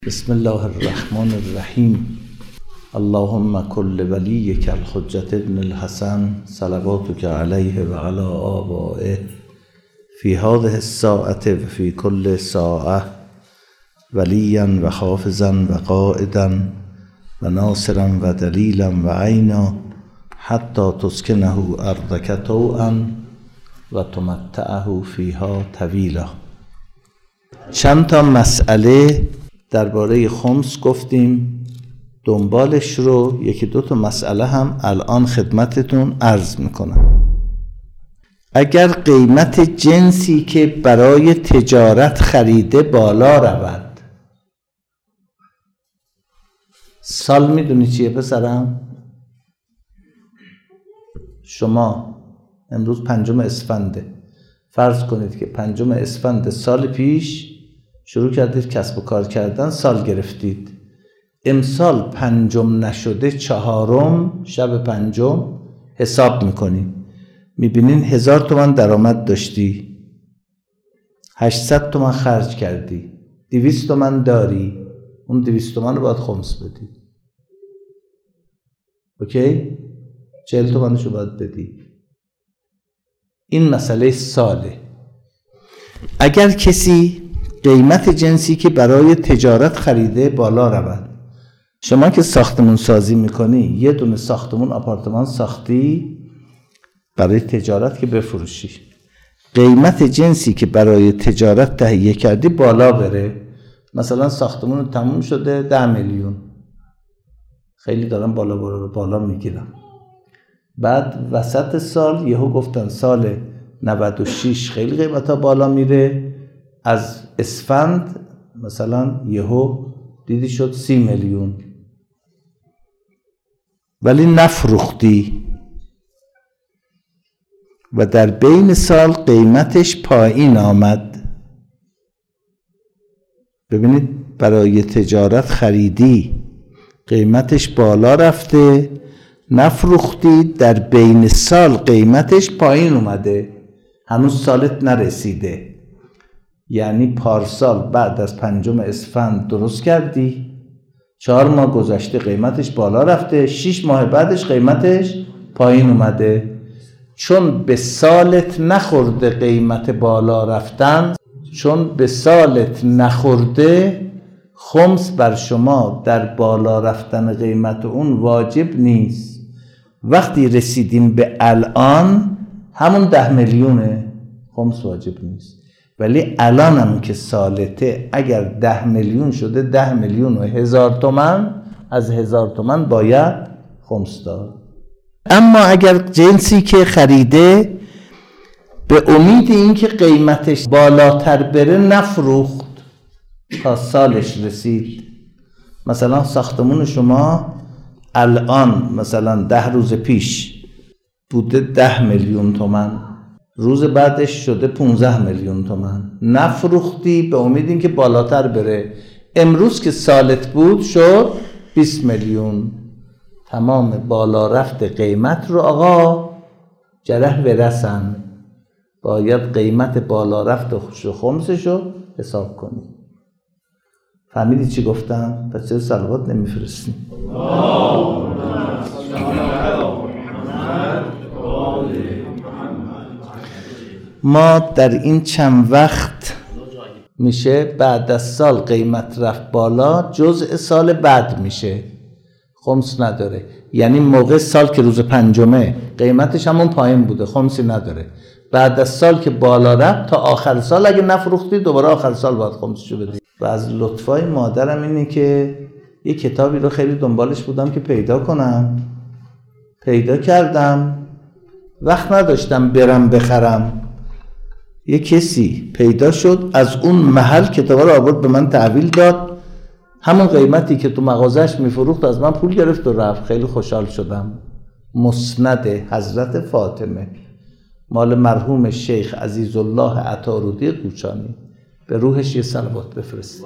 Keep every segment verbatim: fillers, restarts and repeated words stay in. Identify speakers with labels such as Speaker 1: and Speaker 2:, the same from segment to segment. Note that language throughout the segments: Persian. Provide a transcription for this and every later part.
Speaker 1: بسم الله الرحمن الرحیم. اللهم كل وليك الحجة ابن الحسن صلواتك عليه وعلى آبائه في هذه الساعة وفي كل ساعة وليا وحافظا وقائدا وناصرا ودليلا وعينا حتى تسكنه أرضك طوعا وتمتعه فيها طويلا. چند تا مسئله درباره خمس گفتیم، دنبالش رو یکی دو تا مسئله هم الان خدمتتون عرض میکنم. اگر قیمت جنسی که برای تجارت خریده بالا رود، سال میدونی چیه پسرم؟ شما امروز پنجم اسفنده، فرض کنید که پنجم اسفند سال پیش شروع کردید کسب و کار کردن، سال گرفتید. امسال پنجم نشده چهارم شب پنجم حساب میکنید، میبینین هزار تومن درآمد داشتی، هشتصد تومن خرج کردی، دویست تومن داری، اون دویست تومن رو باید خمس بدی. اوکی؟ چهل تومنشو باید بدی. این مسئله ساله. اگر کسی قیمت جنسی که برای تجارت خریده بالا رود، شما که ساختمون سازی میکنی، یه دونه ساختمون آپارتمان ساختی برای تجارت که بفروشی، قیمت جنسی که برای تجارت تهیه کردی بالا بره، مثلا ساختمون تموم شده ده میلیون، خیلی دارم بالا بالا, بالا میگیرم، بعد وسط سال یهو گفتن سال نود و شش خیلی قیمت ها بالا میره، از اسفند مثلا یهو دیدی شد سی میلیون، ولی نفروختی و در بین سال قیمتش پایین آمد. ببینید، برای تجارت خریدی، قیمتش بالا رفته، نفروختی، در بین سال قیمتش پایین اومده، هنوز سالت نرسیده. یعنی پارسال بعد از پنجم اسفند درست کردی، چهار ماه گذشته قیمتش بالا رفته، شش ماه بعدش قیمتش پایین اومده. چون به سالت نخورده قیمت بالا رفتن، چون به سالت نخورده، خمس بر شما در بالا رفتن قیمت اون واجب نیست. وقتی رسیدیم به الان همون ده میلیونه، خمس واجب نیست. ولی الان هم که سالته، اگر ده میلیون شده، ده میلیون و هزار تومن، از هزار تومن باید خمس داد. اما اگر جنسی که خریده به امید این که قیمتش بالاتر بره نفروخت تا سالش رسید، مثلا ساختمون شما الان مثلا ده روز پیش بوده ده میلیون تومن، روز بعدش شده پونزده میلیون تومن، نفروختی به امید این که بالاتر بره، امروز که سالت بود شد بیست میلیون. تمام بالا رفت قیمت رو آقا جره ورسن، باید قیمت بالا رفت و خمسش رو حساب کنی. فهمیدی چی گفتم؟ پس چرا صلوات نمیفرستی؟ ما در این چند وقت میشه بعد از سال قیمت رفت بالا، جزء سال بعد میشه، خمس نداره. یعنی موقع سال که روز پنجمه قیمتش همون پایین بوده، خمسی نداره. بعد از سال که بالا رفت تا آخر سال اگه نفروختی دوباره آخر سال باید خمسشو بدی. و از لطفای مادرم اینه که یه کتابی رو خیلی دنبالش بودم که پیدا کنم، پیدا کردم، وقت نداشتم برم بخرم، یه کسی پیدا شد از اون محل کتابا رو آورد به من تحویل داد، همون قیمتی که تو مغازش میفروخت از من پول گرفت و رفت. خیلی خوشحال شدم. مسند حضرت فاطمه، مال مرحوم شیخ عزیزالله عطارودی قوچانی. به روحش یه صلوات بفرست.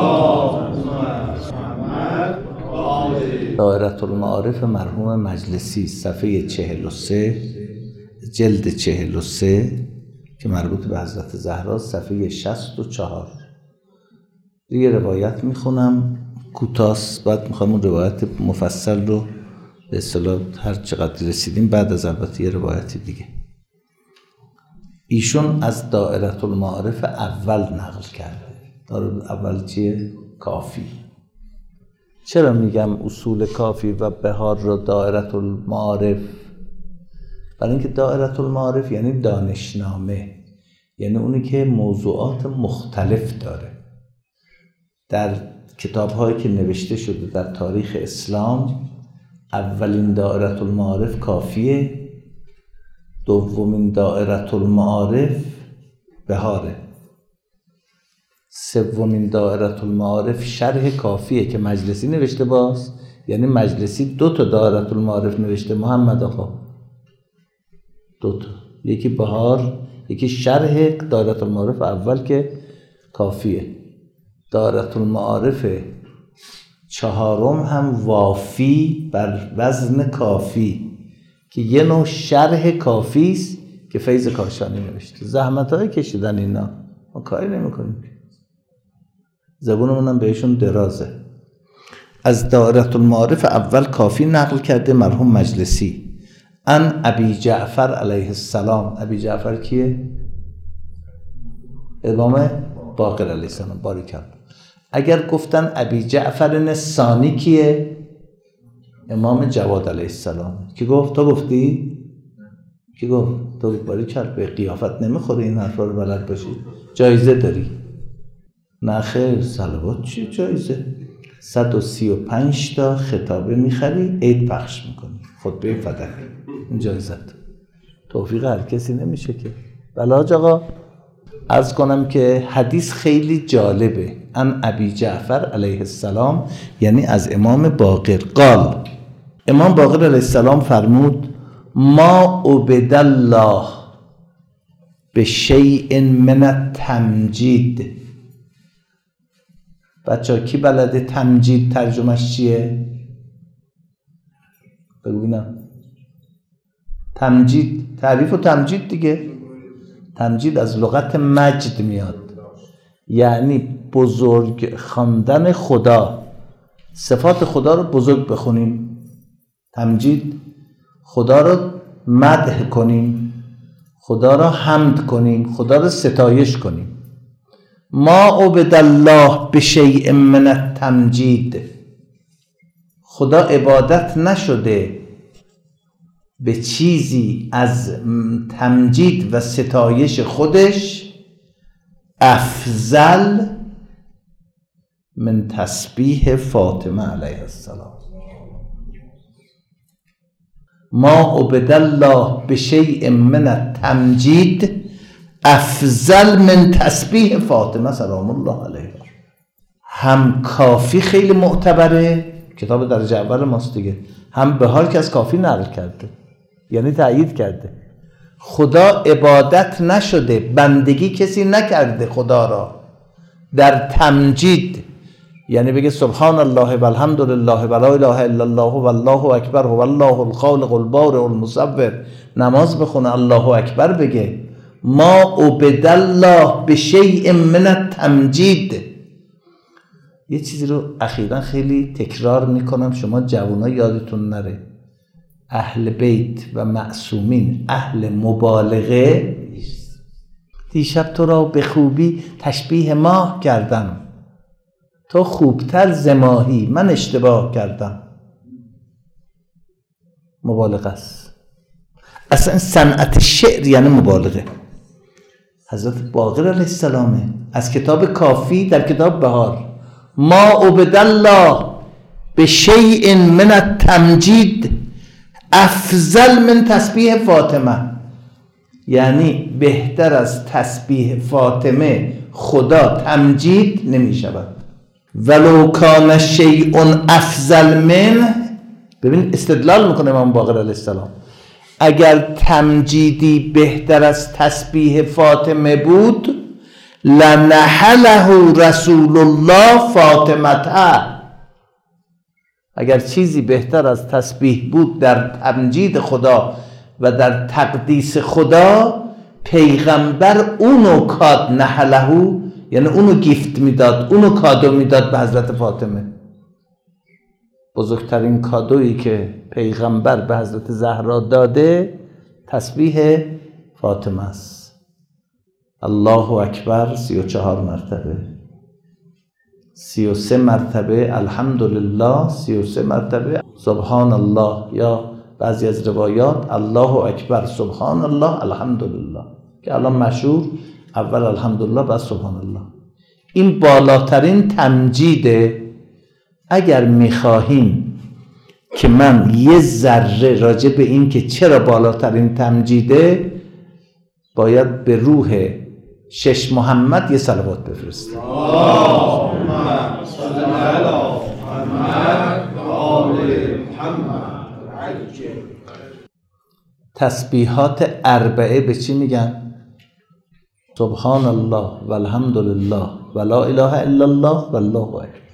Speaker 1: دایره المعارف مرحوم مجلسی، صفحه چهل و سه، جلد چهل و سه که مربوط به حضرت زهرا، صفحه شصت و چهار. یه روایت میخونم کوتاست، بعد میخوام اون روایت مفصل رو به اصطلاح هر چقدر رسیدیم بعد از البته یه روایت دیگه. ایشون از دائره المعارف اول نقل کرده. دائره اول چیه؟ کافی. چرا میگم اصول کافی و بهار رو دائره المعارف؟ برای اینکه دائره المعارف یعنی دانشنامه، یعنی اونی که موضوعات مختلف داره. در کتاب‌هایی که نوشته شده در تاریخ اسلام، اولین دائره المعارف کافیه، دومین دائره المعارف بهاره، سومین دائره المعارف شرح کافیه که مجلسی نوشته باز، یعنی مجلسی دو تا دائره المعارف نوشته محمد آقا، دو تا، یکی بهار، یکی شرح دائره المعارف اول که کافیه. دائره المعارف چهارم هم وافی بر وزن کافی که یه نوع شرح کافی است که فیض کاشانی نوشته. زحمت‌های کشیدن اینا ما کاری نمی‌کنیم، زبونمون هم بهشون درازه. از دائره المعارف اول کافی نقل کرده مرحوم مجلسی. ان ابی جعفر علیه السلام. ابی جعفر کیه؟ امام باقر علیه السلام. باریکالله. اگر گفتن ابی جعفر ثانی کیه؟ امام جواد علیه السلام. کی گفت؟ تو گفتی؟ کی گفت؟ تو باریکالله. به قیافت نمیخوره این حرفا رو بلد باشی. جایزه داری؟ نه خیر، صلوات چی جایزه؟ صد و سی و پنج تا خطابه میخری، عید پخش میکنی، خطبه فدک، این جایزت. توفیق هر کسی نمیشه که. بلاج آقا عرض کنم که حدیث خیلی جالبه. ان ابی جعفر علیه السلام یعنی از امام باقر. قال، امام باقر علیه السلام فرمود ما عبد الله به شیء من التمجید. بچه ها کی بلده تمجید ترجمهش چیه؟ بگوینم. تمجید، تعریف و تمجید دیگه. تمجید از لغت مجد میاد، یعنی بزرگ خواندن خدا، صفات خدا رو بزرگ بخونیم. تمجید خدا رو مدح کنیم، خدا رو حمد کنیم، خدا رو ستایش کنیم. ما عبد الله بشیء من التمجید. خدا عبادت نشده به چیزی از تمجید و ستایش خودش افضل من تسبیح فاطمه علیه السلام. ما عبد الله بشیء من التمجید افضل من تسبیح فاطمه سلام الله علیها. هم کافی خیلی معتبره، کتاب درجه اول ماست دیگه، هم بهار که از کافی نقل کرده، یعنی تأیید کرده. خدا عبادت نشده، بندگی کسی نکرده خدا را در تمجید، یعنی بگه سبحان الله و الحمد لله و لا اله الا الله و الله اکبر و الله الخالق البارئ المصور، نماز بخونه الله اکبر بگه. ما عبد الله بشیء من التمجید. یه چیزی رو اخیراً خیلی تکرار میکنم، شما جوونا یادتون نره. اهل بیت و معصومین اهل مبالغه. دیشب تو را به خوبی تشبیه ماه کردم، تو خوبتر ز ماهی، من اشتباه کردم. مبالغه است. اصلا صنعت شعر یعنی مبالغه. حضرت باقر علیه السلامه از کتاب کافی در کتاب بهار. ما عبد الله به شیء من التمجید افضل من تسبیح فاطمه، یعنی بهتر از تسبیح فاطمه خدا تمجید نمی شود. ولو کان شیء افضل من، ببین استدلال میکنه امام باقر علیه السلام، اگر تمجیدی بهتر از تسبیح فاطمه بود لنحله رسول الله فاطمته. اگر چیزی بهتر از تسبیح بود در تمجید خدا و در تقدیس خدا، پیغمبر اونو کاد نحله، یعنی اونو گیفت میداد، اونو کادو میداد به حضرت فاطمه. بزرگترین کادویی که پیغمبر به حضرت زهرا داده تسبیح فاطمه است. الله اکبر سی و چهار مرتبه، سی و سه مرتبه الحمدلله، سی و سه مرتبه سبحان الله، یا بعضی از روایات الله اکبر سبحان الله الحمدلله، که الان مشهور اول الحمدلله بعد سبحان الله. این بالاترین تمجیده. اگر میخواهیم که من یه ذره راجع به این که چرا بالاترین تمجیده، باید به روح شش محمد یه صلوات بفرستیم. اللهم صل علی محمد و آل محمد. تسبیحات اربعه به چی میگن؟ سبحان الله و الحمدلله و لا اله الا الله و الله اکبر.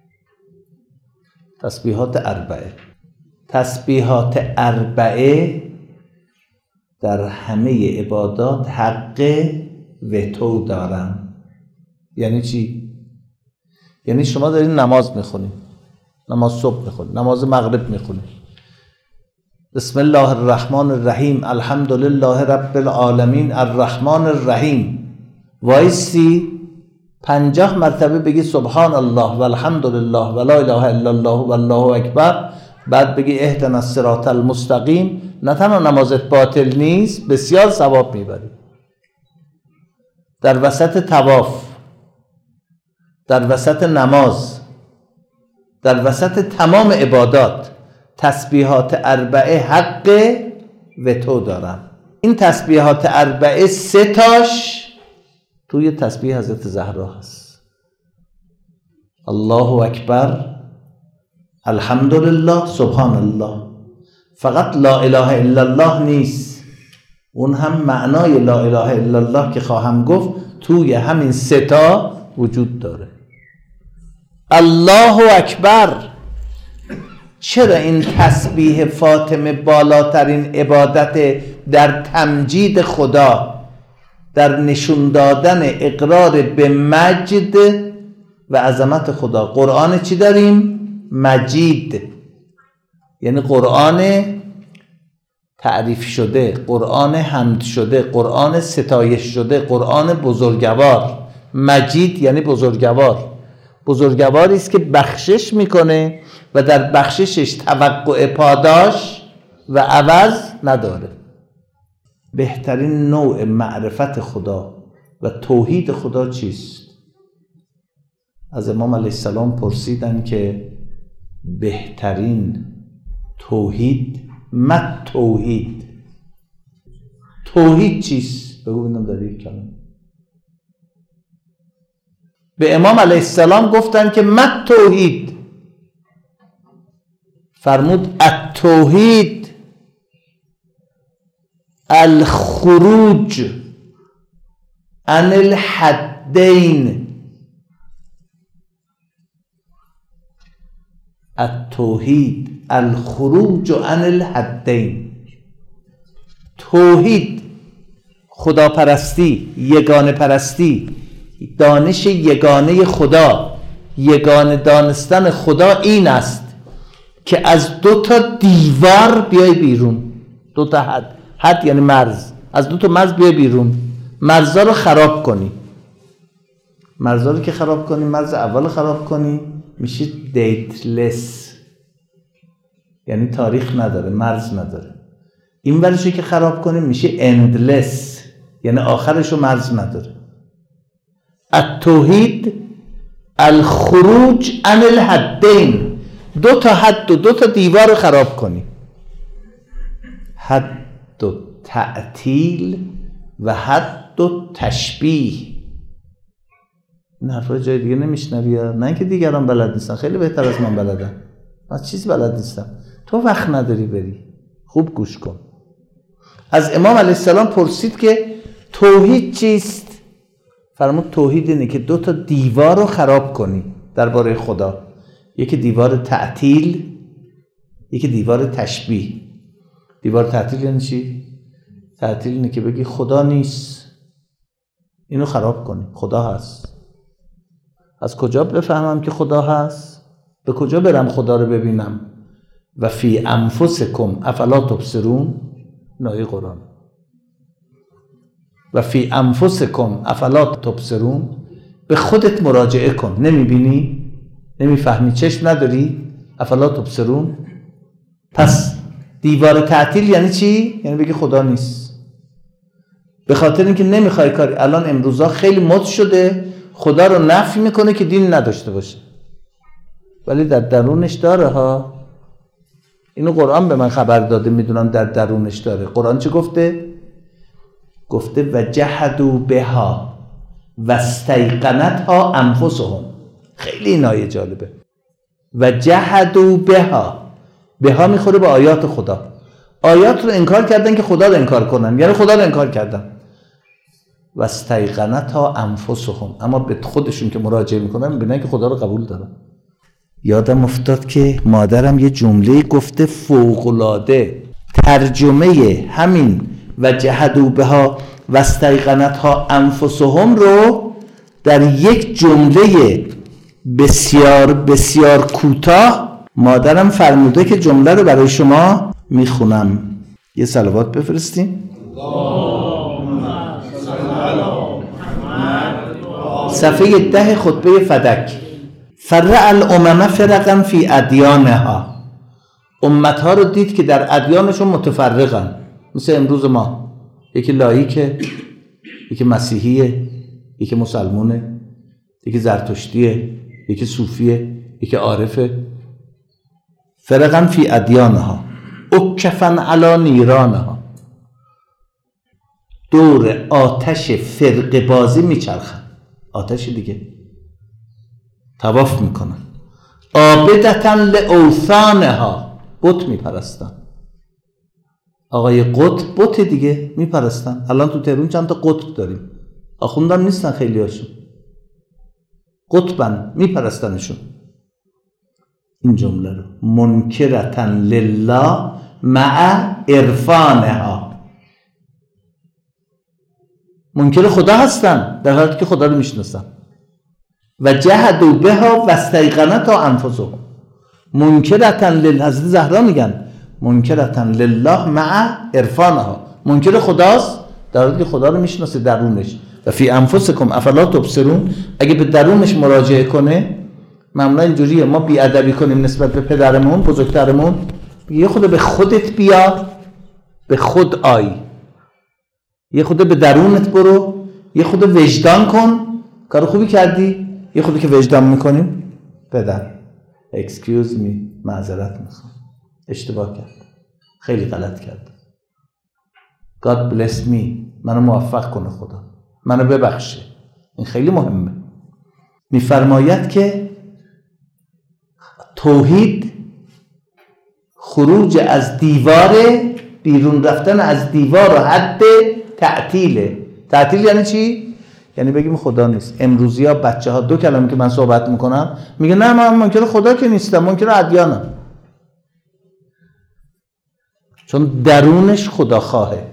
Speaker 1: تسبیحات اربعه. تسبیحات اربعه در همه عبادات حق وتو دارن. یعنی چی؟ یعنی شما دارین نماز میخونید، نماز صبح میخونید، نماز مغرب میخونید، بسم الله الرحمن الرحیم الحمد لله رب العالمین الرحمن الرحیم، وایسی پنجاه مرتبه بگی سبحان الله و الحمد لله و لا اله الا الله و الله اکبر، بعد بگی اهدنا الصراط المستقیم، نه تنها نمازت باطل نیست، بسیار ثواب میبری. در وسط طواف، در وسط نماز، در وسط تمام عبادات تسبیحات اربعه حق وتو دارن. این تسبیحات اربعه سه تاش توی تسبیح حضرت زهرا هست. الله اکبر، الحمدلله، سبحان الله. فقط لا اله الا الله نیست، اون هم معنای لا اله الا الله که خواهم گفت توی همین سه تا وجود داره. الله اکبر. چرا این تسبیح فاطمه بالاترین عبادت در تمجید خدا، در نشون دادن اقرار به مجد و عظمت خدا؟ قرآن چی داریم؟ مجید، یعنی قرآن تعریف شده، قرآن حمد شده، قرآن ستایش شده، قرآن بزرگوار. مجید یعنی بزرگوار. بزرگواری است که بخشش میکنه و در بخششش توقع پاداش و عوض نداره. بهترین نوع معرفت خدا و توحید خدا چیست؟ از امام علیه السلام پرسیدن که بهترین توحید مت توحید، توحید چیست؟ بگو ببینم در یک کلمه. به امام علیه السلام گفتن که مت توحید، فرمود التوحید الخروج عن الحدین. التوحید الخروج عن الحدین. توحید خداپرستی، یگانه پرستی، دانش یگانه خدا، یگانه دانستن خدا این است که از دو تا دیوار بیای بیرون. دو تا حد، حد یعنی مرز، از دو تا مرز بیای بیرون، مرزا رو خراب کنی. مرزا رو که خراب کنی، مرز اول خراب کنی، میشه دیتلس، یعنی تاریخ نداره، مرز نداره. این ورشو که خراب کنی میشه اندلس، یعنی آخرشو مرز نداره. التوحید الخروج عن الحدین، دو تا حد و دو تا دیوار رو خراب کنی. حد و تعطیل و حد و تشبیه. این حرفا جای دیگه نمیشنوی؟ نه اینکه دیگران بلد نیستن، خیلی بهتر از من بلدن، من چیزی بلد نیستم. تو وقت نداری بری، خوب گوش کن. از امام علیه السلام پرسید که توحید چیست؟ فرمود توحید اینه که دو تا دیوار رو خراب کنی درباره خدا. یکی دیوار تعطیل، یکی دیوار تشبیه. دیوار تعطیل یعنی چی؟ تعطیل اینه که بگی خدا نیست، اینو خراب کنی. خدا هست، از کجا بفهمم که خدا هست؟ به کجا برم خدا رو ببینم؟ و فی انفسکم افلا تبصرون، نای قرآن. و فی انفسکم افلا تبصرون، به خودت مراجعه کن. نمیبینی؟ نمیفهمی؟ چشم نداری؟ افلا تبصرون. پس دیوار تعطیل یعنی چی؟ یعنی بگی خدا نیست. به خاطر اینکه نمیخوای کاری. الان امروزا خیلی مد شده خدا رو نفی میکنه که دین نداشته باشه، ولی در درونش داره ها. اینو قرآن به من خبر داده، میدونم در درونش داره. قرآن چه گفته؟ گفته و جحدوا بها و استیقنتها انفسهم. خیلی این آیه جالبه. و جحدوا بها، بها میخوره به آیات خدا. آیات رو انکار کردن که خدا رو انکار کنن، یعنی خدا رو انکار کردن. و استیقنتها انفسهم، اما به خودشون که مراجعه میکنن میبینن که خدا رو قبول دارن. یادم افتاد که مادرم یه جمله گفته فوق‌العاده. ترجمه همین و جحدوا بها و استیقنتها انفسهم رو در یک جمله بسیار بسیار کوتاه مادرم فرموده که جمله رو برای شما میخونم. یه صلوات بفرستیم. صفحه ده خطبه فدک. فرع الامم فرقا فی ادیانها. امتها رو دید که در ادیانشون متفرقن، مثل امروز ما. یکی لاییکه، یکی مسیحیه، یکی مسلمونه، یکی زرتشتیه، یکی صوفیه، یکی عارفه. فرقا فی ادیانها اکفن علی نیرانها. دور آتش فرقه بازی میچرخن. آتش دیگه طواف میکنن. عابدتا لاوثانها، بت میپرستن. آقای قطب بت دیگه میپرستن. الان تو تهران چند تا قطب داریم، آخوندم نیستن خیلی هاشون، قطبن میپرستنشون. این جمله رو منکرتا لله مع عرفانها، منکر خدا هستن در حالی که خدا رو میشناسن. و جحدوا بها و استیقنتها انفسهم منکرتا لله. حضرت زهرا میگن منکرتا لله مع عرفانها، منکر خداست در حالی که خدا رو میشناسه درونش. و فی انفسکم افلا تبصرون. اگه به درونش مراجعه کنه، معمولا اینجوریه ما بی ادبی کنیم نسبت به پدرمون بزرگترمون، یه خود به خودت بیا، به خود آی، یه خود به درونت برو، یه خود وجدان کن. کار خوبی کردی، یه خودی که وجدان میکنیم پدر excuse me معذرت میخوام، اشتباه کردم، خیلی غلط کردم، God bless me، منو موفق کنه خدا، منو ببخشه. این خیلی مهمه. میفرماید که توحید خروج از دیوار، بیرون رفتن از دیوار و حد تعطیله. تعطیل یعنی چی؟ یعنی بگیم خدا نیست. امروزی ها بچه ها دو کلمه که من صحبت میکنم میگه نه من منکر خدا که نیستم، منکر ادیانم. چون درونش خدا خواهه.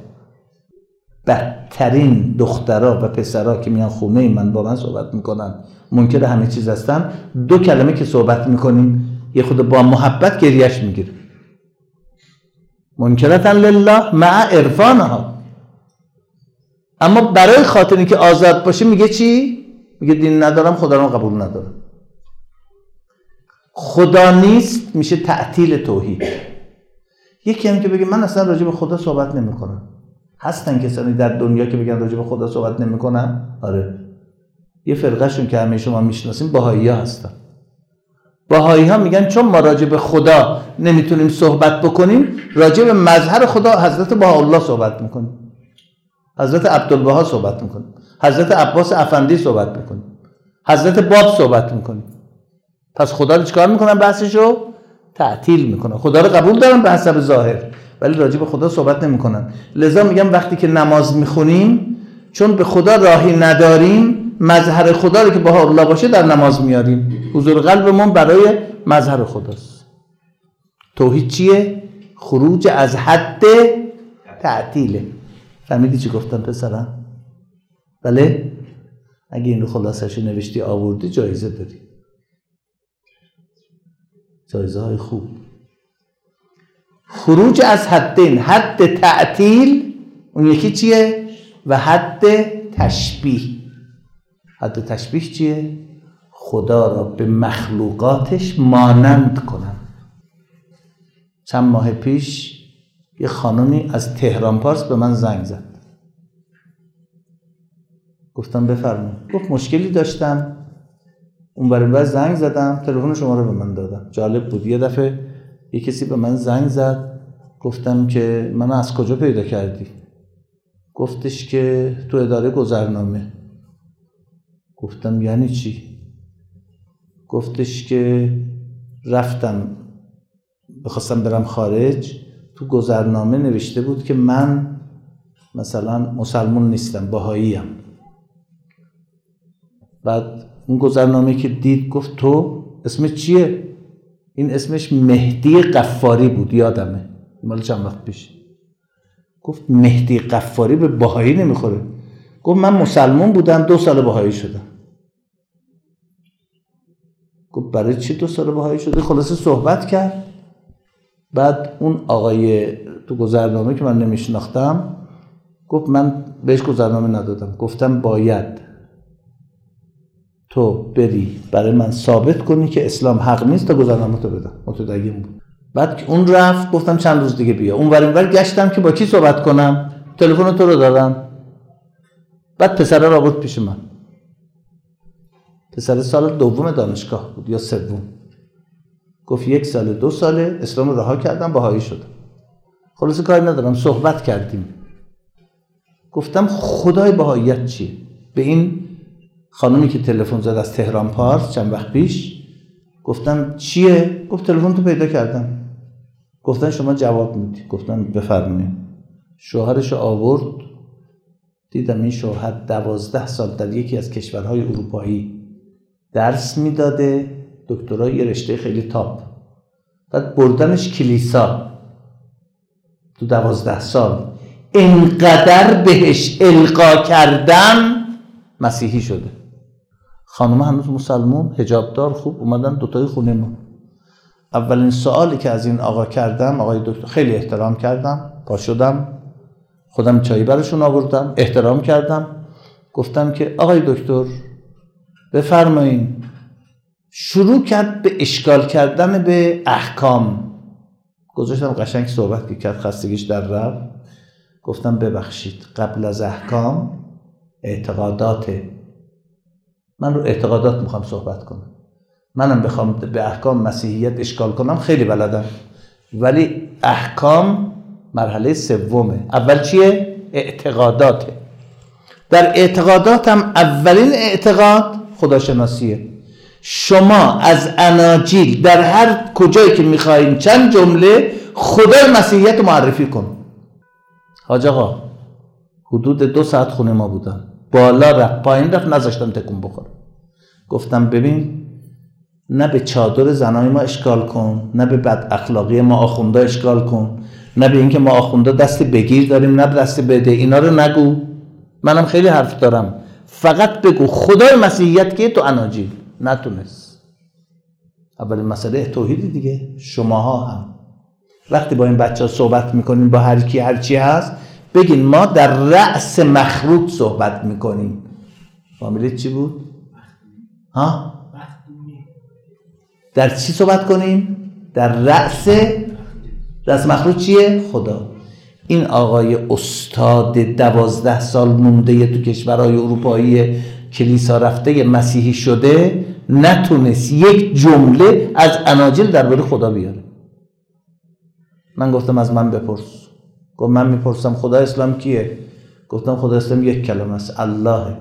Speaker 1: بدترین دخترها و پسرها که میان خونه من با من صحبت میکنن منکر همه چیز هستن، دو کلمه که صحبت میکنیم یه خود با محبت گریش میگیره. منکرتا لله مع عرفانها. اما برای خاطری که آزاد باشه میگه چی؟ میگه دین ندارم، خدا رو قبول ندارم. خدا نیست میشه تعطیل توحید. یکی هم که بگه من اصلا راجع به خدا صحبت نمیکنم. هستن کسانی در دنیا که بگن راجع به خدا صحبت نمیکنم. آره، یه فرقه شون که همه شما میشناسین بهایی ها هستن. بهایی ها میگن چون ما راجع به خدا نمیتونیم صحبت بکنیم، راجع به مظهر خدا حضرت بهاءالله صحبت میکنیم، حضرت عبدالبها صحبت میکنیم، حضرت عباس افندی صحبت میکنیم، حضرت باب صحبت میکنیم. پس خدا رو چیکار میکنن؟ بحثشو تعطیل میکنن. خدا رو قبول دارن به حسب ظاهر، ولی راجع به خدا صحبت نمیکنن. لذا میگم وقتی که نماز میخونیم چون به خدا راهی نداریم، مظهر خدا رو که بهاءالله باشه در نماز میاریم. حضور قلبمون برای مظهر خداست. توحید چیه؟ خروج از حد تعطیله. فهمیدی چی گفتم پسرم؟ بله؟ اگه این رو خلاصش نوشتی آوردی جایزه داری، جایزه های خوب. خروج از حدین، حد تعطیل اون یکی چیه؟ و حد تشبیه. حد تشبیه چیه؟ خدا را به مخلوقاتش مانند کنم. چند ماه پیش یه خانمی از تهران پارس به من زنگ زد، گفتم بفرمایید. گفت مشکلی داشتم، اون برای بعد زنگ زدم، تلفن شما رو به من دادم. جالب بود، یه دفعه یه کسی به من زنگ زد، گفتم که من از کجا پیدا کردی؟ گفتش که تو اداره گذرنامه. گفتم یعنی چی؟ گفتش که رفتم بخواستم برم خارج، تو گذرنامه نوشته بود که من مثلا مسلمان نیستم، بهاییم. بعد اون گذرنامه که دید گفت تو اسمت چیه؟ این اسمش مهدی قفاری بود، یادمه، مال چند وقت پیش. گفت مهدی قفاری به بهایی نمیخوره. گفت من مسلمان بودم، دو سال بهایی شدم. گفت برای چی دو سال بهایی شده؟ خلاصه صحبت کرد. بعد اون آقای تو گذرنامه که من نمیشناختم گفت من بهش گذرنامه ندادم. گفتم باید تو بری برای من ثابت کنی که اسلام حق نیست تا گذرنامه تو بدم. متدین بود. بعد که اون رفت گفتم چند روز دیگه بیا. اون ور این ور گشتم که با کی صحبت کنم، تلفن تو رو دادم. بعد پسره را آورد پیش من. پسر سال دوم دانشگاه بود یا سوم. گفت یک سال دو ساله اسلام رو رها کردم، بهایی شدم. خلاصه کاری ندارم، صحبت کردیم. گفتم خدای بهاییت چیه؟ به این خانومی که تلفن زد از تهران پارس چند وقت پیش گفتم چیه؟ گفت تلفن تو پیدا کردم. گفتن شما جواب میدی. گفتم بفرمایید. شوهرش آورد، دیدم این شوهر دوازده سال در یکی از کشورهای اروپایی درس میداده، دکترای یه رشته خیلی تاپ. بعد بردنش کلیسا تو دوازده سال، اینقدر بهش القا کردن مسیحی شده. خانم هنوز مسلمون، حجابدار، خوب اومدن دوتای خونه ما. اولین سوالی که از این آقا کردم، آقای دکتر، خیلی احترام کردم، پا شدم خودم چایی براشون آوردم، احترام کردم، گفتم که آقای دکتر بفرمایین. شروع کرد به اشکال کردن به احکام. گذاشتم قشنگ صحبت کرد، خستگیش در رفت. گفتم ببخشید، قبل از احکام اعتقاداته. من رو اعتقادات میخوام صحبت کنم. منم بخوام به احکام مسیحیت اشکال کنم خیلی بلدم، ولی احکام مرحله سومه. اول چیه؟ اعتقاداته. در اعتقاداتم اولین اعتقاد خداشناسیه. شما از اناجیل در هر کجایی که میخواین چند جمله خدای مسیحیت معرفی کن. حاج آقا حدود دو ساعت خونه ما بودن، بالا رفت پایین رفت، نذاشتم تکون بخوره. گفتم ببین، نه به چادر زنای ما اشکال کن، نه به بد اخلاقی ما آخونده اشکال کن، نه به اینکه ما آخونده دست بگیر داریم نه دست بده، اینا رو نگو. منم خیلی حرف دارم، فقط بگو خدای مسیحیت که تو اناجیل. نتونست. اولین مسئله توحید دیگه. شماها هم وقتی با این بچه ها صحبت میکنین، با هر کی هر چی هست، بگین ما در رأس مخلوق صحبت میکنیم. فامیلیت چی بود؟ ها؟ در چی صحبت کنیم؟ در رأس رأس مخلوق چیه؟ خدا. این آقای استاد دوازده سال مونده تو کشورهای اروپایی کلیسا رفته مسیحی شده، نتونست یک جمله از اناجیل درباره خدا بیاره. من گفتم از من بپرس. گفت من میپرسم خدا اسلام کیه؟ گفتم خدا اسلام یک کلمه است، الله.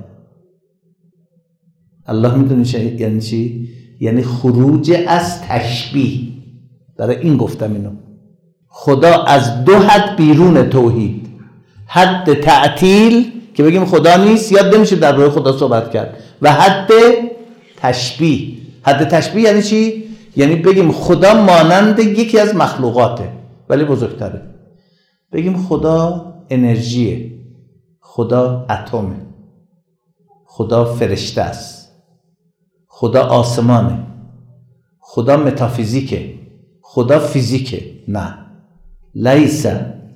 Speaker 1: الله میدونی چه یعنی چی؟ یعنی خروج از تشبیه. برای این گفتم اینو. خدا از دو حد بیرون توحید. حد تعطیل که بگیم خدا نیست، یاد نمیشه درباره خدا صحبت کرد، و حد تشبیه. حد تشبیه یعنی چی؟ یعنی بگیم خدا مانند یکی از مخلوقاته ولی بزرگتره. بگیم خدا انرژیه، خدا اتمه، خدا فرشته است، خدا آسمانه، خدا متافیزیکه، خدا فیزیکه. نه، لیس.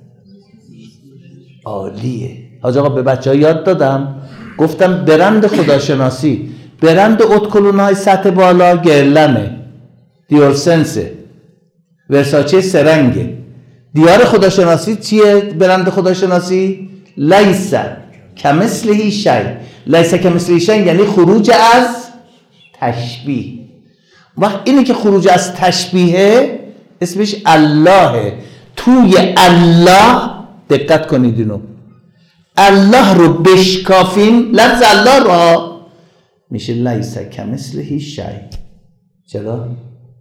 Speaker 1: عالیه. حاج آقا به بچه ها یاد دادم، گفتم برند خداشناسی، برند اتکلونای سطح بالا گرلمه، دیورسنسه، ورساچه سرنگه. دیار خداشناسی چیه؟ برند خداشناسی لیس کمثله شیء. لیس کمثله شیء یعنی خروج از تشبیه. وقت اینی که خروج از تشبیه اسمش اللهه. توی الله دقت کنید، اینو الله رو بشکافیم، لفظ الله رو میشه لیس کمثله شیء. چرا؟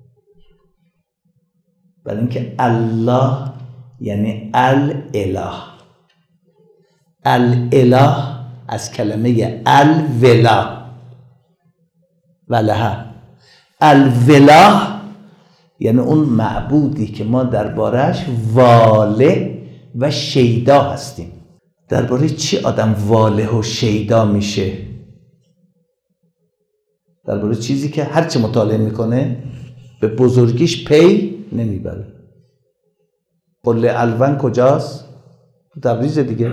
Speaker 1: برای اینکه الله یعنی الاله. الاله از کلمه الولا، وله، الولا یعنی اون معبودی که ما دربارش واله و شیدا هستیم. درباره چی آدم واله و شیدا میشه؟ درباره چیزی که هرچی مطالعه میکنه به بزرگیش پی نمیبره. قله الون کجاست؟ تبریز دیگه.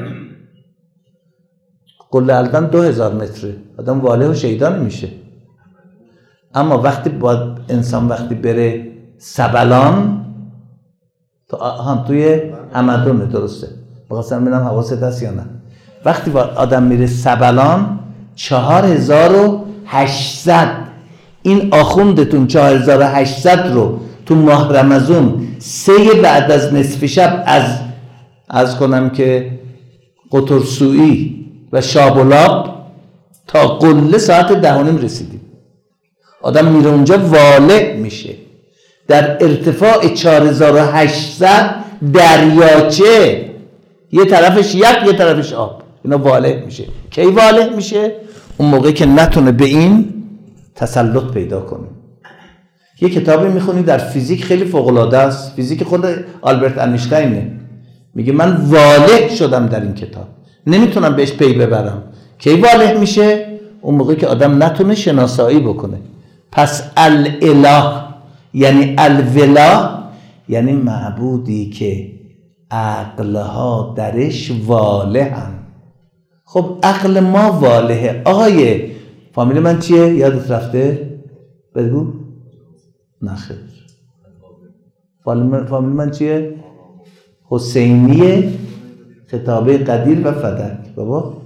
Speaker 1: قله الون دو هزار متره، آدم واله و شیدا نمیشه. اما وقتی با انسان وقتی بره سبلان، تو هم توی همدونه، درسته؟ بخواستم ببینم حواست هست یا نه. وقتی با آدم میره سبلان چهار هزار و هشتصد، این آخوندتون چهار هزار و هشتصد رو تو ماه رمضان سه بعد از نصف شب از از کنم که قطرسویی و شابلاب تا قله ساعت ده و نیم رسیدیم. آدم میره اونجا واله میشه. در ارتفاع چهار هزار و هشتصد دریاچه، یه طرفش یک یه طرفش آب، اینا واله میشه. کی واله میشه؟ اون موقعی که نتونه به این تسلط پیدا کنه. یه کتابی میخونی در فیزیک خیلی فوق‌العاده است، فیزیک خود آلبرت انیشتینه، میگه من واله شدم در این کتاب، نمیتونم بهش پی ببرم. کی واله میشه؟ اون موقعی که آدم نتونه شناسایی بکنه. پس الاله یعنی الولا یعنی معبودی که عقلها درش واله هم. خب عقل ما والهه. آقای فامیل من چیه؟ یادت رفته؟ بگو. نخیر. فامیل من چیه؟ حسینی خطابه قدیر و فدک. بابا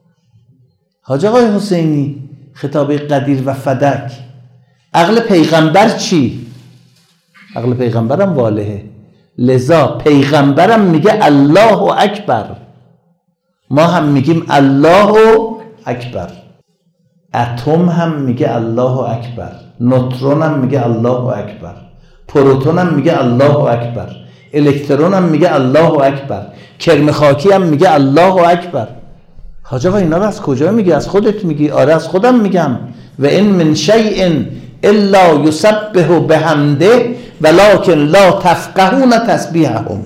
Speaker 1: حاج آقای حسینی خطابه قدیر و فدک. عقل پیغمبر چی؟ عقل پیغمبرم والهه، لذا پیغمبرم میگه الله اکبر، ما هم میگیم الله اکبر. اتم هم میگه الله اکبر، نوترون هم میگه الله اکبر، پروتون هم میگه الله اکبر، الکترون هم میگه الله اکبر، کرم خاکی هم میگه الله اکبر. حاج آقا اینا رو از کجا میگی؟ از خودت میگی؟ آره از خودم میگم. و این من شیء الا یسبح بحمده ولکن لا تفقهون تسبیحهم.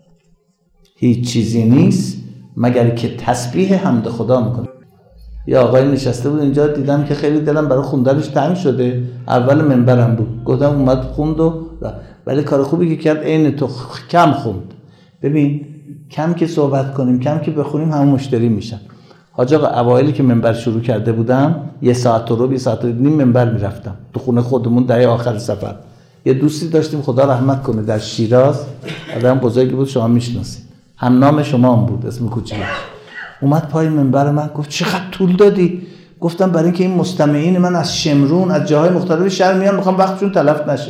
Speaker 1: هیچ چیزی نیست مگر که تسبیح حمد خدا میکنه. یه آقای نشسته بود اینجا، دیدم که خیلی دلم برای خوندنش تنگ شده، اول منبرم بود، گفتم اومد خوند و ولی کار خوبی که کرد عین تو کم خوند. ببین کم که صحبت کنیم، کم که بخونیم همون مشتری میشن. حاج آقا اوایلی که منبر شروع کرده بودم یه ساعت و ربع یه ساعت و نیم منبر میرفتم تو خونه خودمون دهه آخر سفر. یه دوستی داشتیم خدا رحمت کنه در شیراز، آدم بزرگی بود، شما میشناسید، هم نام شما هم بود، اسم کوچیکش. اومد پای منبر من گفت چقدر طول دادی؟ گفتم برای اینکه این مستمعین من از شمرون از جاهای مختلف شهر میان، میخوام وقتشون تلف نشه.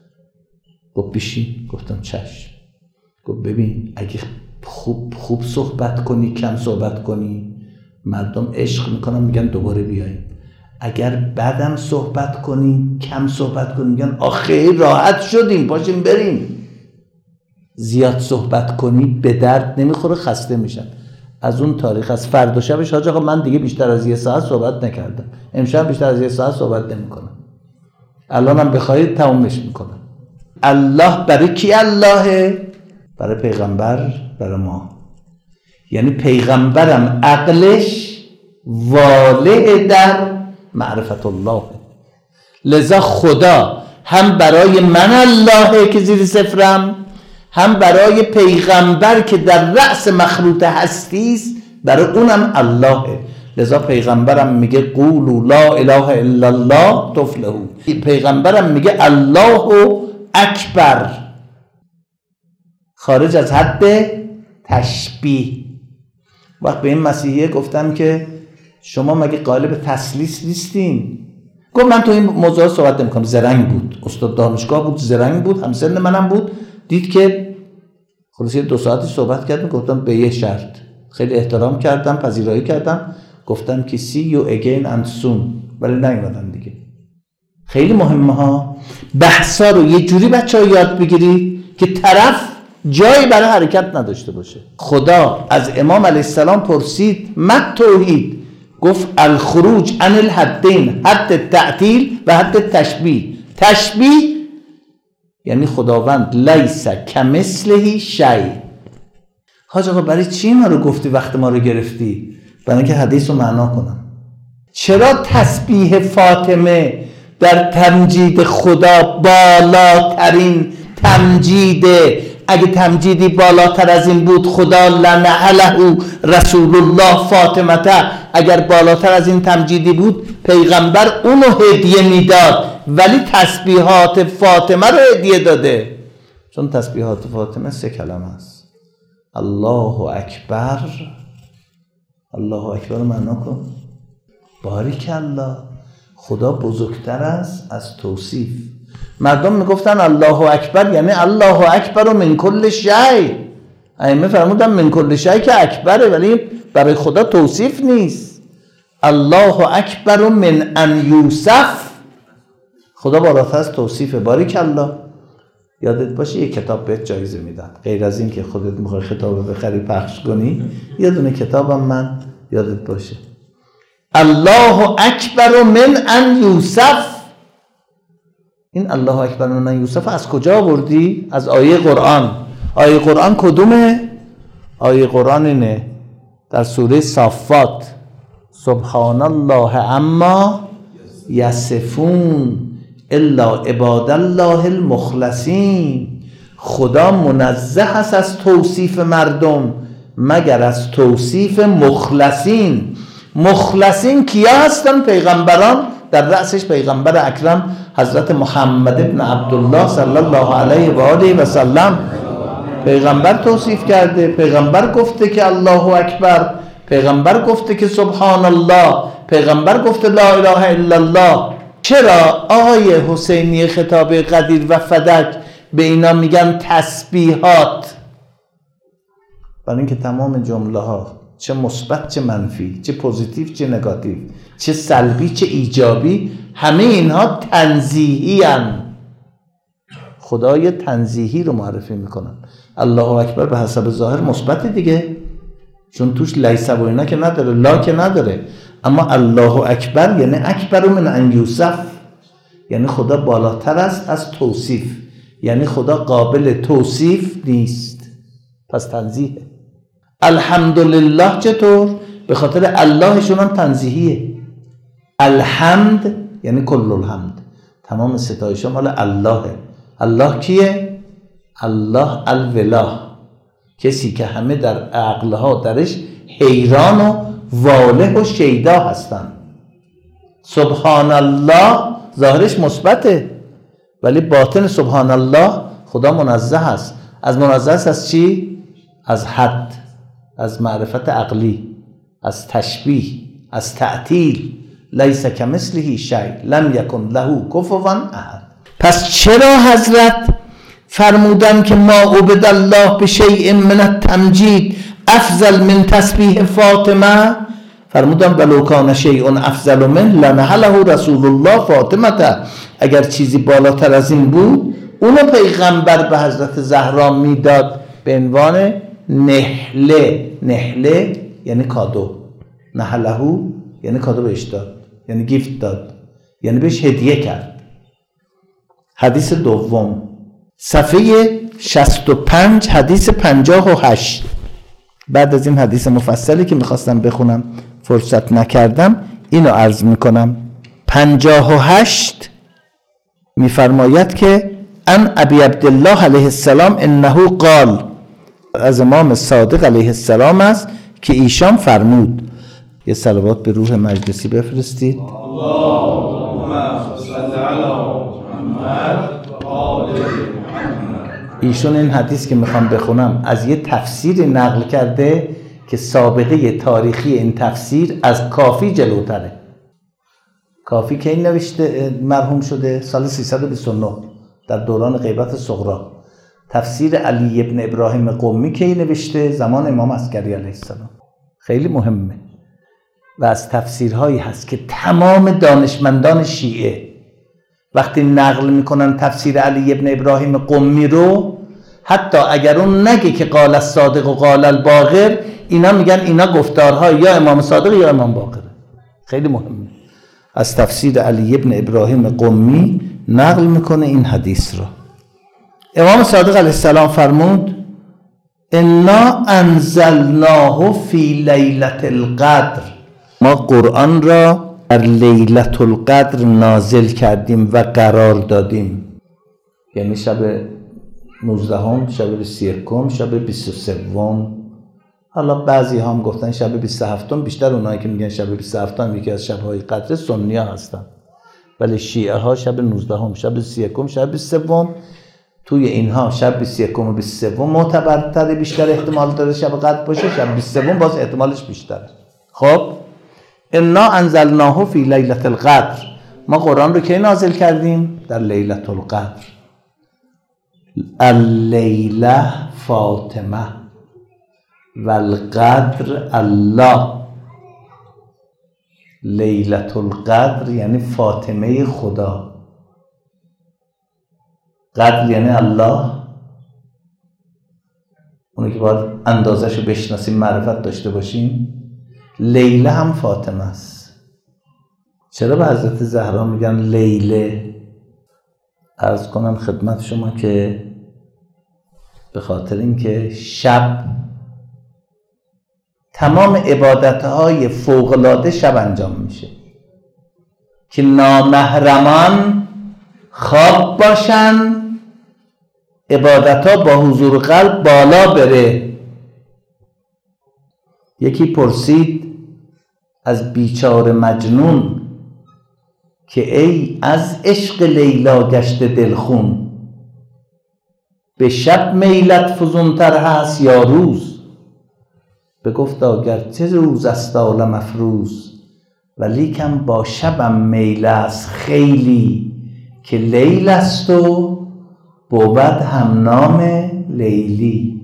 Speaker 1: گفت بشین. گفتم چشم. گفت ببین اگه خوب خوب صحبت کنی کم صحبت کنی مردم عشق میکنن میگن دوباره بیاییم. اگر بعدم صحبت کنی کم صحبت کنی میگن آخه راحت شدیم پاشیم بریم. زیاد صحبت کنی به درد نمیخوره، خسته میشن. از اون تاریخ از فردا شبش حاج آقا من دیگه بیشتر از یه ساعت صحبت نکردم، امشب بیشتر از یه ساعت صحبت نمیکنم، الانم بخواید تمومش میکنم. الله برای کی اللهه؟ برای پیغمبر، برای ما. یعنی پیغمبرم عقلش واله در معرفت الله. لذا خدا هم برای من اللهه که زیر صفرم، هم برای پیغمبر که در رأس مخلوط هستی است برای اونم اللهه. لذا پیغمبرم میگه قولوا لا اله الا الله تفلحوا. پیغمبرم میگه الله اکبر، خارج از حد تشبیه. وقت به این مسیحیه گفتم که شما مگه قالب تسلیس نیستین؟ گفت من تو این موضوع صحبت نمی‌کنم. زرنگ بود، استاد دانشگاه بود، زرنگ بود، همسن منم بود. دید که خلاصه دو ساعتی صحبت کردم، گفتم به یه شرط. خیلی احترام کردم، پذیرایی کردم، گفتم که see you again and soon، ولی نیومدن دیگه. خیلی مهمه ها بحثا رو یه جوری بچه‌ها یاد بگیرید که طرف جایی برای حرکت نداشته باشه. خدا از امام علیه السلام پرسید مت توحید، گفت الخروج عن الحدین، حد تعطیل و حد تشبیه. تشبیه یعنی خداوند لیس کمثله شیء. حاج آقا برای چی ما رو گفتی وقت ما رو گرفتی؟ برای اینکه حدیث رو معنا کنم. چرا تسبیح فاطمه در تمجید خدا بالاترین تمجیده؟ اگه تمجیدی بالاتر از این بود خدا لنعله رسول الله فاطمه، اگر بالاتر از این تمجیدی بود پیغمبر اونو هدیه میداد، ولی تسبیحات فاطمه رو هدیه داده. چون تسبیحات فاطمه سه کلمه است: الله اکبر. الله اکبر رو معنا کن. باریک الله، خدا بزرگتر است از توصیف. مردم میگفتن الله اکبر یعنی الله اکبر من کل شیء. ائمه فرمودن من کل شیء که اکبره، ولی برای خدا توصیف نیست. الله اکبر من ان یوصف، خدا بالاتر از توصیف. باریک الله. یادت باشه یه کتاب بهت جایزه میدن، غیر از این که خودت میخوای کتاب بخری پخش کنی، یه دونه کتابم من یادت باشه. الله اکبر من ان یوصف. این الله اکبر من ان یوصف از کجا آوردی؟ از آیه قرآن. آیه قرآن کدومه؟ آیه قرآن اینه در سوره صافات: سبحان الله عما یصفون الا عباد الله المخلصین. خدا منزه است از توصیف مردم مگر از توصیف مخلصین. مخلصین کیا هستن؟ پیغمبران، در رأسش پیغمبر اکرم حضرت محمد ابن عبدالله صلی الله علیه و آله و سلم. پیغمبر توصیف کرده، پیغمبر گفته که الله اکبر، پیغمبر گفته که سبحان الله، پیغمبر گفته لا اله الا الله. چرا آقای حسینی خطاب قدیر و فدک به اینا میگن تسبیحات؟ برای اینکه تمام جمله ها چه مثبت چه منفی، چه پوزیتیو چه نگاتیو، چه سلبی چه ایجابی، همه اینها تنزیهی هن. خدای تنزیهی رو معرفی میکنن. الله اکبر به حسب ظاهر مثبت دیگه، چون توش لیس و اینا که نداره، لا که نداره. اما الله اکبر یعنی اکبر من ان یوصف، یعنی خدا بالاتر است از توصیف، یعنی خدا قابل توصیف نیست، پس تنزیهه. الحمدلله چطور؟ به خاطر اللهشون هم تنزیهیه. الحمد یعنی کل الحمد، تمام ستایش مال اللهه. الله کیه؟ الله الولا، کسی که همه در عقلها درش حیران و واله و شیدا هستن. سبحان الله ظاهرش مثبته، ولی باطن سبحان الله خدا منزه است. از منزه است از چی؟ از حد، از معرفت عقلی، از تشبیه، از تعطیل. لیس کمثله شیء لم یکن له کفوا احد. پس چرا حضرت فرمودن که ما عبد الله بشیء من التمجید افضل من تسبیح فاطمه؟ فرمودن ولو کان شیء افضل من لنحله رسول الله فاطمه. اگر چیزی بالاتر از این بود اونو پیغمبر به حضرت زهرا میداد به عنوان نحله. نحله یعنی کادو، نحله یعنی کادو بهش داد، یعنی گیفت داد، یعنی بهش هدیه کرد. حدیث دوم صفحه شصت و پنج، حدیث پنجاه و هشت. بعد از این حدیث مفصلی که میخواستم بخونم فرصت نکردم، اینو عرض میکنم. پنجاه و هشت میفرماید که ان ابی عبدالله علیه السلام انه قال، از امام صادق علیه السلام است که ایشان فرمود. یه صلوات به روح مجلسی بفرستید. اللهم صل علی محمد و آل محمد. ایشون این حدیث که میخوام بخونم از یه تفسیری نقل کرده که سابقه تاریخی این تفسیر از کافی جلوتره. کافی که این نوشته مرحوم شده سال سیصد و بیست و نه در دوران غیبت صغری. تفسیر علی ابن ابراهیم قمی که این نوشته زمان امام عسکری علیه السلام. خیلی مهمه و از تفسیرهایی هست که تمام دانشمندان شیعه وقتی نقل میکنن تفسیر علی ابن ابراهیم قمی رو، حتی اگر اون نگه که قال الصادق و قال الباقر، اینا میگن اینا گفتارها یا امام صادق یا امام باقره. خیلی مهمه. از تفسیر علی ابن ابراهیم قمی نقل میکنه این حدیث رو. امام صادق علیه السلام فرمود انا انزلناه فی لیلة القدر، ما قرآن را در لیلة القدر نازل کردیم و قرار دادیم. یعنی شب نوزدهم، شب بیست و یکم، شب بیست و سوم. حالا بعضی هم گفتن شب بیست و هفتم، بیشتر اونایی که میگن شب بیست و هفتم یکی از شب‌های قدر سنی ها هستن، ولی شیعه ها شب نوزدهم، شب بیست و یکم، شب بیست و سوم. توی اینها شب بیست و یکم و بیست و سوم معتبرتره، بیشتر احتمال داره شب قدر باشه. شب بیست و سوم باز احتمالش بیشتره. خب انا انزلناه فی لیلة القدر، ما قرآن رو کی نازل کردیم؟ در لیلة القدر. اللیله فاطمه و القدر الله. لیلة القدر یعنی فاطمه خدا، قدر یعنی الله، اونی که باید اندازش رو بشناسیم، معرفت داشته باشیم. لیله هم فاطمه است. چرا به حضرت زهرا میگن لیله؟ عرض کنم خدمت شما که به خاطر اینکه شب تمام عبادتهای فوق‌العاده شب انجام میشه که نامحرمان خواب باشن، عبادتها با حضور قلب بالا بره. یکی پرسید از بیچاره مجنون که ای از عشق لیلا گشته دلخون، به شب میلت فزونتر هست یا روز؟ بگفتا گرچه روز است عالم افروز، ولیکن با شبم میل است خیلی، که لیل است و بود هم نام لیلی.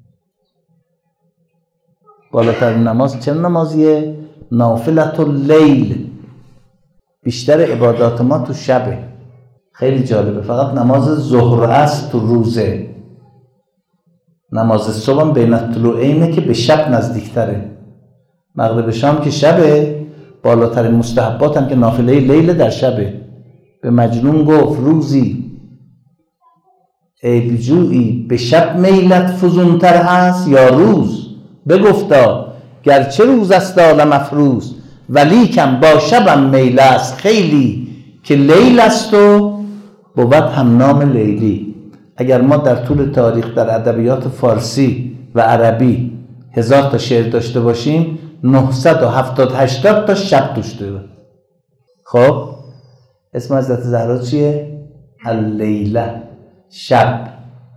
Speaker 1: بالاترین نماز چه نمازیه؟ نافلة اللیل. بیشتر عبادات ما تو شبه. خیلی جالبه. فقط نماز ظهر است تو روزه. نماز صبح هم بین الطلوعینه که به شب نزدیکتره. مغرب شام که شبه. بالاترین مستحبات هم که نافله لیل در شبه. به مجنون گفت روزی ای بجویی به شب میلت فزونتر هست یا روز؟ بگفتا گرچه روز است عالم افروز، ولیکن با شبم میل است خیلی، که لیل است و بود هم نام لیلی. اگر ما در طول تاریخ در ادبیات فارسی و عربی هزار تا شعر داشته باشیم، نهصد و هفتاد هشتاد تا شب توش داره. خب اسم حضرت زهرا چیه؟ اللیله، شب.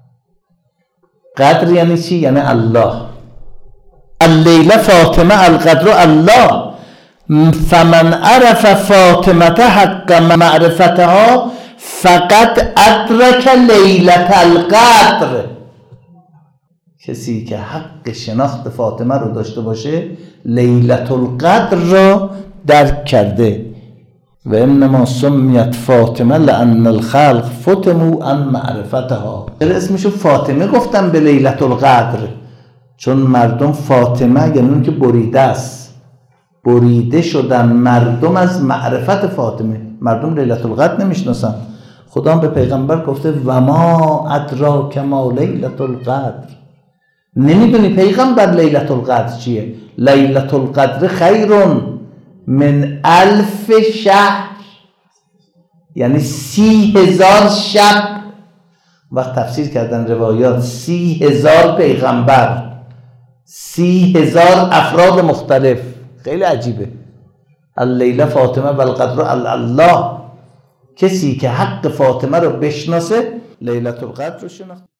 Speaker 1: قدر یعنی چی؟ یعنی الله. اللیله فاطمه، القدر الله. فمن عرف فاطمه حق معرفتها فقط ادرک لیلة القدر. کسی که حق شناخت فاطمه رو داشته باشه لیلة القدر رو درک کرده. و انما سمیت فاطمه لان الخلق فتموا عن معرفتها. چرا اسمشو فاطمه گفتم به لیلة القدر؟ چون مردم فاطمه یعنی اون که بریده است، بریده شدن مردم از معرفت فاطمه. مردم لیلة القدر نمیشناسن. خدا به پیغمبر گفته و ما ادراک ما لیلة القدر، نمیدونی پیغمبر لیلة القدر چیه؟ لیلة القدر خیرون من الف شهر، یعنی سی هزار شب. وقت تفسیر کردن روایات سی هزار پیغمبر، سی هزار افراد مختلف، خیلی عجیبه. اللیله فاطمه و القدر الله، کسی که حق فاطمه رو بشناسه لیلة القدر رو شناسه.